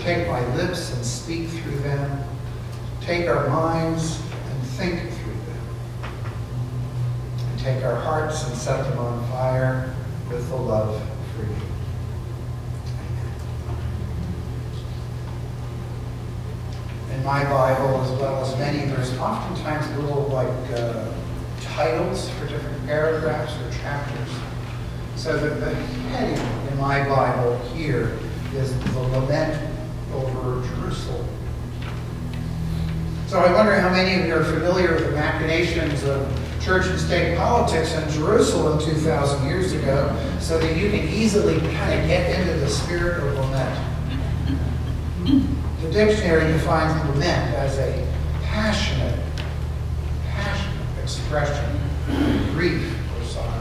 take my lips and speak through them. Take our minds and think through them. And take our hearts and set them on fire with the love for you. In my Bible, as well as many, there's oftentimes little titles for different paragraphs or chapters. So that the heading in my Bible here is the lament over Jerusalem. So I wonder how many of you are familiar with the machinations of church and state politics in Jerusalem 2,000 years ago, so that you can easily kind of get into the spirit of lament. The dictionary defines lament as a passionate expression of grief or sorrow.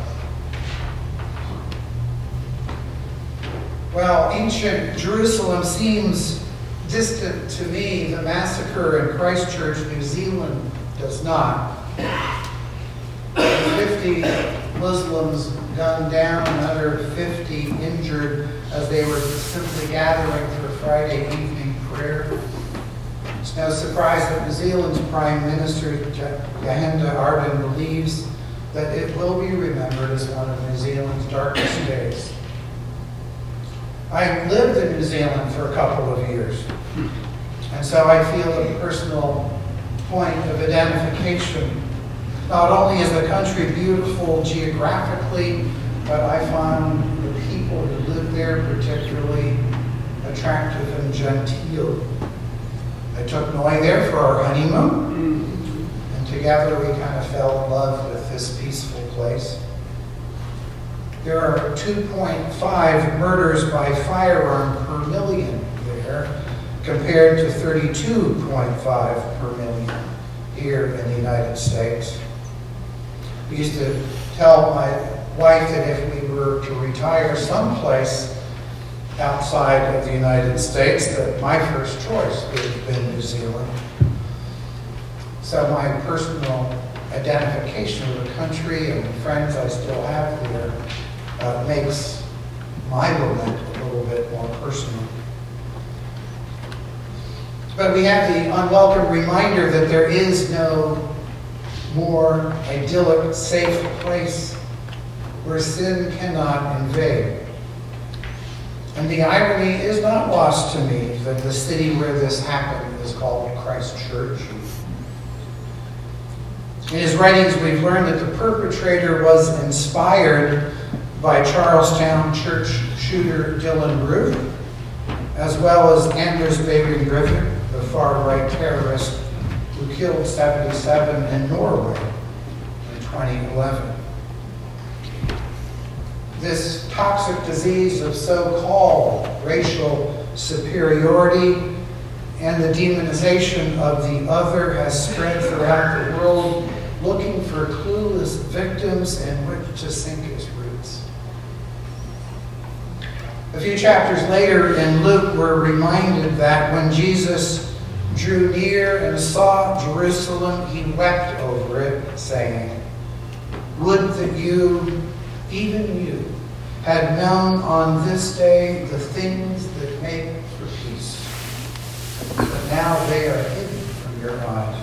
Well, ancient Jerusalem seems distant to me. The massacre in Christchurch, New Zealand, does not. 50 Muslims gunned down, another 50 injured as they were simply gathering for Friday evening prayer. It's no surprise that New Zealand's Prime Minister, Jacinda Ardern, believes that it will be remembered as one of New Zealand's darkest days. I lived in New Zealand for a couple of years, and so I feel a personal point of identification. Not only is the country beautiful geographically, but I found the people who live there particularly attractive and genteel. I took Noi there for our honeymoon, and together we kind of fell in love with this peaceful place. There are 2.5 murders by firearm per million there, compared to 32.5 per million here in the United States. We used to tell my wife that if we were to retire someplace outside of the United States, that my first choice would have been New Zealand. So my personal identification with the country and the friends I still have there makes my lament a little bit more personal. But we have the unwelcome reminder that there is no more idyllic, safe place where sin cannot invade. And the irony is not lost to me that the city where this happened is called Christchurch. In his writings, we've learned that the perpetrator was inspired by Charlestown church shooter Dylan Roof, as well as Anders Behring Breivik, the far-right terrorist who killed 77 in Norway in 2011. This toxic disease of so-called racial superiority and the demonization of the other has spread throughout the world, looking for clueless victims in which to sink its roots. A few chapters later in Luke, we're reminded that when Jesus drew near and saw Jerusalem, he wept over it, saying, "Would that you, even you, had known on this day the things that make for peace, but now they are hidden from your eyes."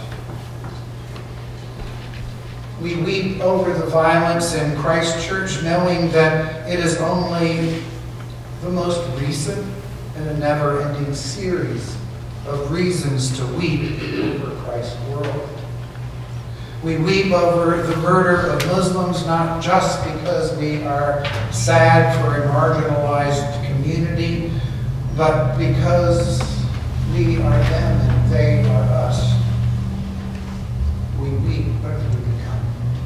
We weep over the violence in Christchurch, knowing that it is only the most recent in a never-ending series of reasons to weep over Christ's world. We weep over the murder of Muslims not just because we are sad for a marginalized community, but because we are them and they are us. We weep what we become.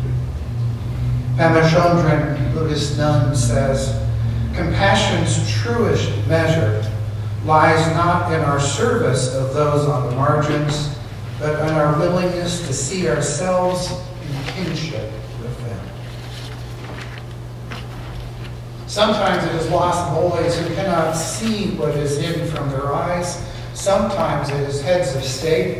Pema Chodron, Buddhist nun, says, "Compassion's truest measure lies not in our service of those on the margins, but in our willingness to see ourselves in kinship with them." Sometimes it is lost boys who cannot see what is hidden from their eyes. Sometimes it is heads of state.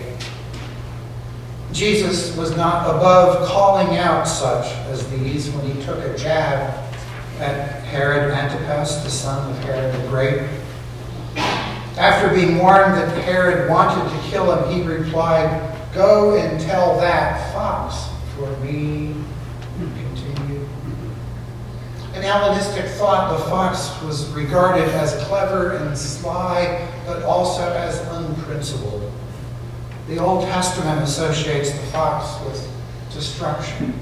Jesus was not above calling out such as these when he took a jab at Herod Antipas, the son of Herod the Great. After being warned that Herod wanted to kill him, he replied, "Go and tell that fox for me." Continue. In Hellenistic thought, the fox was regarded as clever and sly, but also as unprincipled. The Old Testament associates the fox with destruction.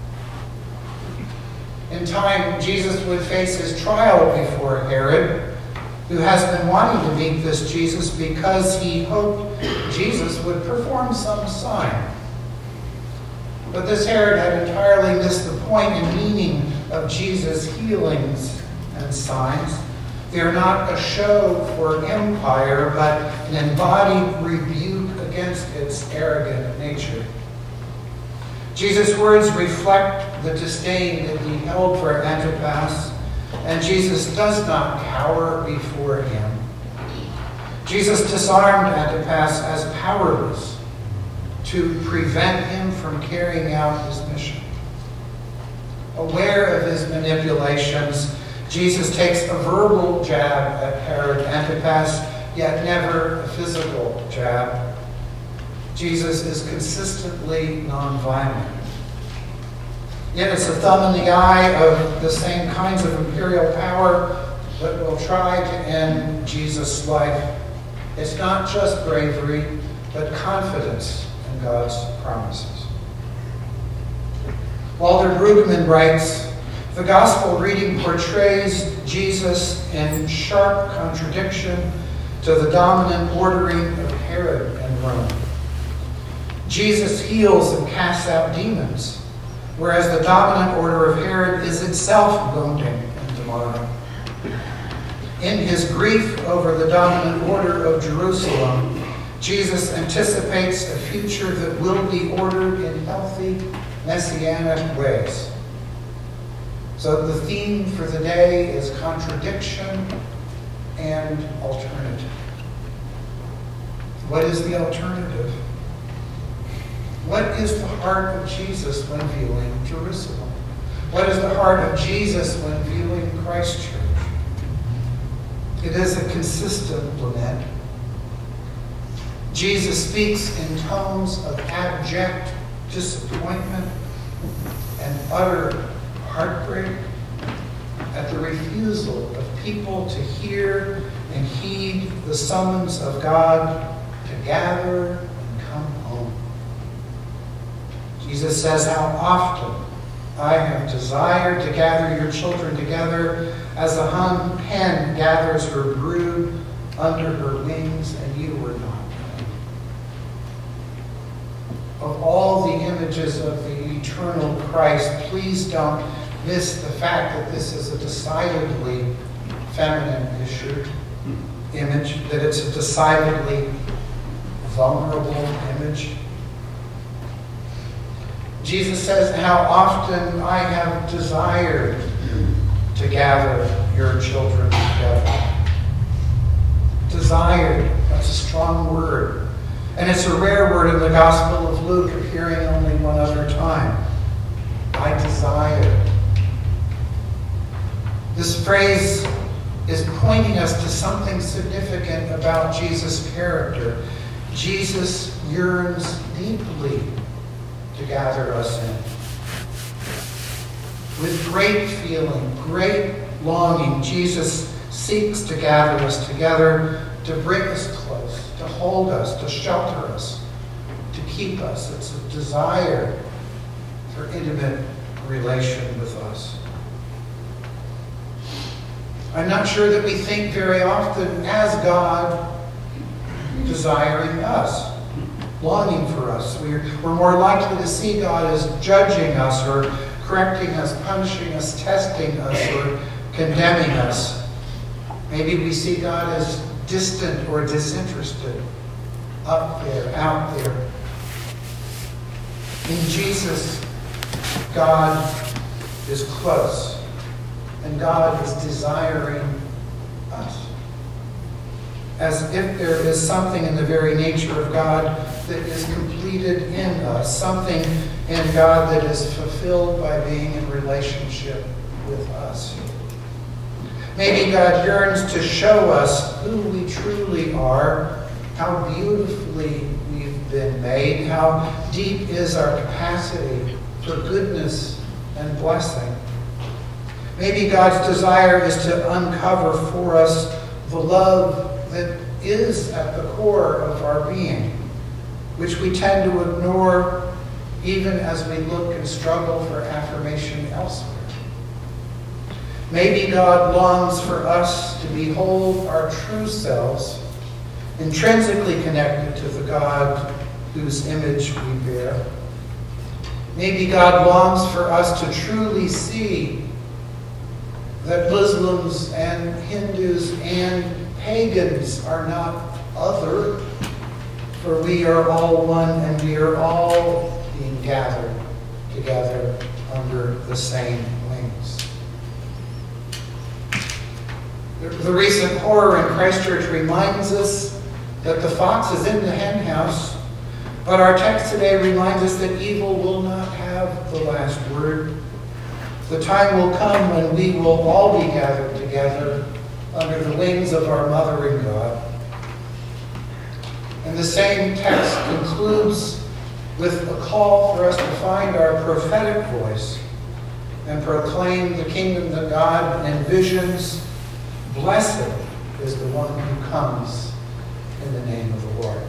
In time, Jesus would face his trial before Herod, who has been wanting to meet this Jesus because he hoped Jesus would perform some sign. But this Herod had entirely missed the point and meaning of Jesus' healings and signs. They are not a show for empire, but an embodied rebuke against its arrogant nature. Jesus' words reflect the disdain that he held for Antipas, and Jesus does not cower before him. Jesus disarmed Antipas as powerless to prevent him from carrying out his mission. Aware of his manipulations, Jesus takes a verbal jab at Herod Antipas, yet never a physical jab. Jesus is consistently nonviolent. Yet it's a thumb in the eye of the same kinds of imperial power that will try to end Jesus' life. It's not just bravery, but confidence in God's promises. Walter Brueggemann writes, "The gospel reading portrays Jesus in sharp contradiction to the dominant ordering of Herod and Rome. Jesus heals and casts out demons, whereas the dominant order of Herod is itself wounding and demonic. In his grief over the dominant order of Jerusalem, Jesus anticipates a future that will be ordered in healthy, messianic ways." So the theme for the day is contradiction and alternative. What is the alternative? What is the heart of Jesus when viewing Jerusalem? What is the heart of Jesus when viewing Christ Church? It is a consistent lament. Jesus speaks in tones of abject disappointment and utter heartbreak at the refusal of people to hear and heed the summons of God to gather and come home. Jesus says, "How often I have desired to gather your children together as a hen gathers her brood under her wings, and you were not." Of all the images of the eternal Christ, please don't miss the fact that this is a decidedly feminine image, that it's a decidedly vulnerable image. Jesus says, "How often I have desired to gather your children together." Desired, that's a strong word. And it's a rare word in the Gospel of Luke, appearing only one other time. I desire. This phrase is pointing us to something significant about Jesus' character. Jesus yearns deeply to gather us in. With great feeling, great longing, Jesus seeks to gather us together, to bring us close, to hold us, to shelter us, to keep us. It's a desire for intimate relation with us. I'm not sure that we think very often as God desiring us, longing for us. We're more likely to see God as judging us or correcting us, punishing us, testing us, or condemning us. Maybe we see God as distant or disinterested, up there, out there. In Jesus, God is close, and God is desiring us. As if there is something in the very nature of God that is completed in us, something in God that is fulfilled by being in relationship with us. Maybe God yearns to show us who we truly are, how beautifully we've been made, how deep is our capacity for goodness and blessing. Maybe God's desire is to uncover for us the love that is at the core of our being, which we tend to ignore even as we look and struggle for affirmation elsewhere. Maybe God longs for us to behold our true selves, intrinsically connected to the God whose image we bear. Maybe God longs for us to truly see that Muslims and Hindus and pagans are not other, for we are all one and we are all being gathered together under the same wings. The recent horror in Christchurch reminds us that the fox is in the hen house, but our text today reminds us that evil will not have the last word. The time will come when we will all be gathered together under the wings of our Mother in God. And the same text concludes with a call for us to find our prophetic voice and proclaim the kingdom that God envisions. Blessed is the one who comes in the name of the Lord.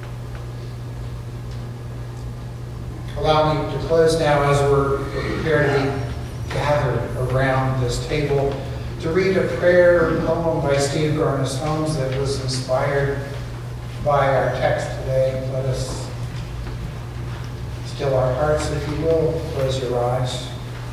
Allow me to close now as we're prepared to be gathered around this table to read a prayer poem by Steve Garnis Holmes that was inspired by our text today. Let us still our hearts, if you will. Close your eyes.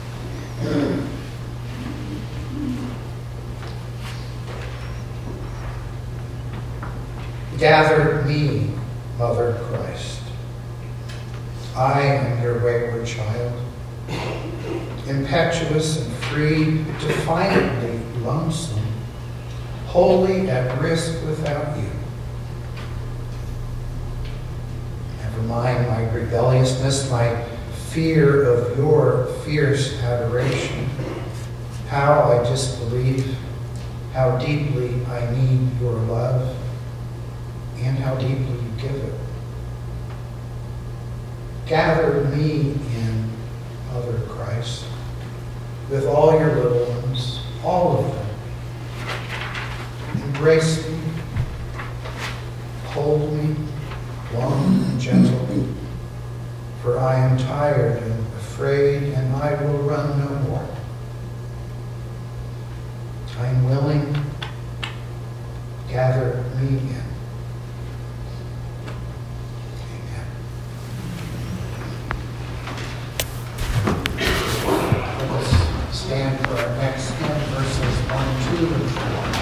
Gather me, Mother Christ. I am your wayward child, impetuous and free, defiantly lonesome, wholly at risk without you. Never mind my rebelliousness, my fear of your fierce adoration, how I disbelieve, how deeply I need your love, and how deeply you give it. Gather me in, Mother Christ, with all your little ones, all of them. Embrace me, hold me, long and gentle, for I am tired and afraid, and I will run no more. I am willing. Gather me in. Stand for our next hymn, verses 1, 2, and 4.